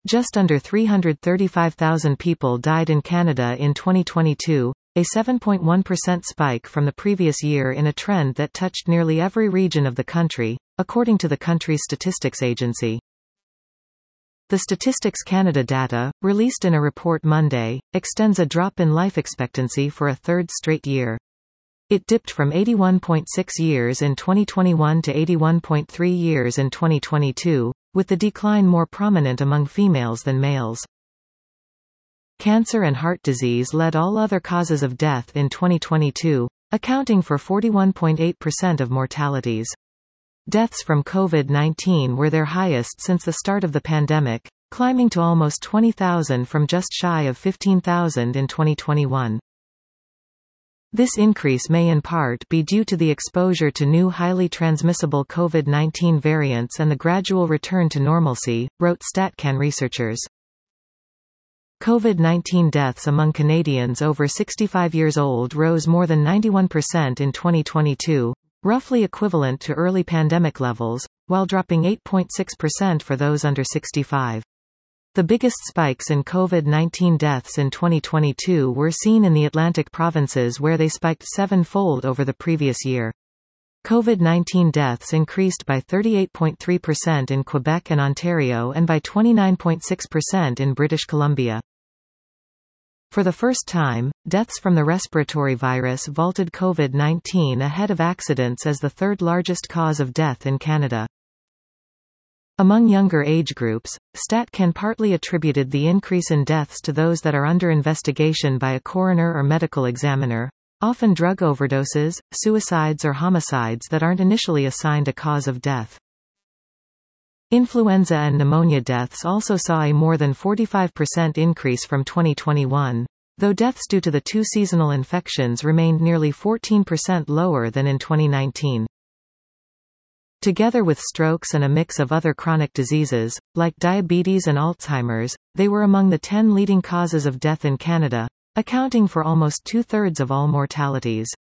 Just under 335,000 people died in Canada in 2022, a 7.1% spike from the previous year in a trend that touched nearly every region of the country, according to the country's statistics agency. The Statistics Canada data, released in a report Monday, extends a drop in life expectancy for a third straight year. It dipped from 81.6 years in 2021 to 81.3 years in 2022, with the decline more prominent among females than males. Cancer and heart disease led all other causes of death in 2022, accounting for 41.8% of mortalities. Deaths from COVID-19 were their highest since the start of the pandemic, climbing to almost 20,000 from just shy of 15,000 in 2021. This increase may in part be due to the exposure to new highly transmissible COVID-19 variants and the gradual return to normalcy, wrote StatCan researchers. COVID-19 deaths among Canadians over 65 years old rose more than 91% in 2022, roughly equivalent to early pandemic levels, while dropping 8.6% for those under 65. The biggest spikes in COVID-19 deaths in 2022 were seen in the Atlantic provinces, where they spiked seven-fold over the previous year. COVID-19 deaths increased by 38.3% in Quebec and Ontario and by 29.6% in British Columbia. For the first time, deaths from the respiratory virus vaulted COVID-19 ahead of accidents as the third largest cause of death in Canada. Among younger age groups, StatCan partly attributed the increase in deaths to those that are under investigation by a coroner or medical examiner, often drug overdoses, suicides or homicides that aren't initially assigned a cause of death. Influenza and pneumonia deaths also saw a more than 45% increase from 2021, though deaths due to the two seasonal infections remained nearly 14% lower than in 2019. Together with strokes and a mix of other chronic diseases, like diabetes and Alzheimer's, they were among the 10 leading causes of death in Canada, accounting for almost two-thirds of all mortalities.